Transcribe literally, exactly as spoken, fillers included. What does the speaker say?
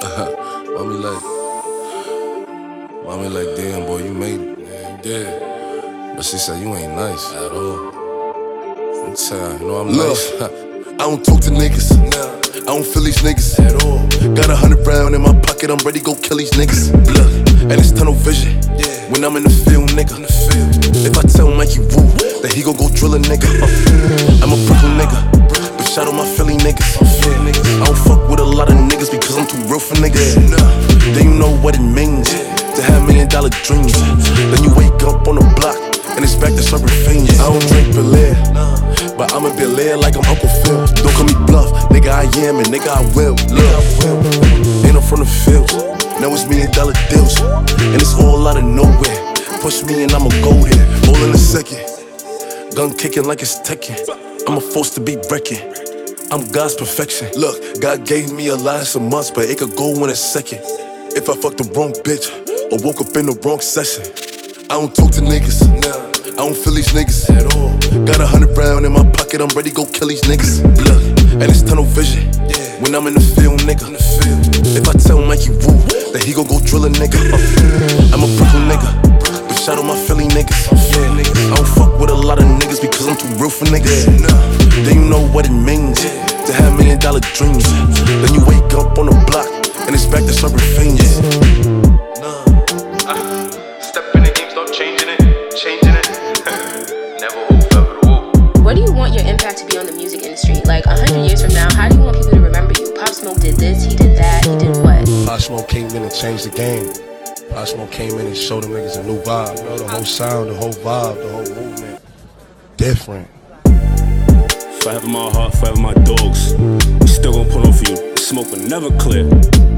Mommy like, mommy like, damn boy, you made it. Yeah, you did. But she said you ain't nice at all. I'm tired, you know I'm Look, nice. I don't talk to niggas. I don't feel these niggas at all. Got a hundred round in my pocket, I'm ready to go kill these niggas. Look, and it's tunnel vision. When I'm in the field, nigga. If I tell Mikey Woo that he gon' go drill a nigga, I'm a Brooklyn nigga, but shout out my Philly niggas. I don't fuck with a lot of niggas because I'm too real for niggas. Then you know what it means to have million dollar dreams. Then you wake up on the block and it's back to serving fiends. I don't drink Belaire, but I'ma be Belaire like I'm Uncle Phil. Don't call me bluff, nigga I am and nigga I will. Look, ain't I'm from the fields, now it's million dollar deals, and it's all out of nowhere. Push me and I'ma go there, all in a second. Gun kicking like it's Tekken. I'm a force to be wrecking. I'm God's perfection. Look, God gave me a lot of some months, but it could go in a second. If I fucked the wrong bitch or woke up in the wrong session. I don't talk to niggas. I don't feel these niggas at all. Got a hundred round in my pocket, I'm ready to go kill these niggas. Look, and it's tunnel vision. When I'm in the field, nigga. If I tell Mikey Woo that he gon' go drill a nigga, I'm a Brooklyn nigga, but shout out my Philly niggas. I don't fuck with a lot of niggas because I'm too real for niggas. Then you know what it means to have million dollar dreams. Then you wake up on the block and it's back to serving fiends. Step in the game, start changing it, changing it. Never hold up at all. What do you want your impact to be on the music industry? Like a hundred years from now, how do you want people to remember you? Pop Smoke did this, he did that, he did what? Pop Smoke came in and changed the game. Pop Smoke came in and showed them niggas a new vibe. You know, the whole sound, the whole vibe, the whole movement. Different. Forever my heart, forever my dogs. We still gon' pull on for you. Smoke will never clear.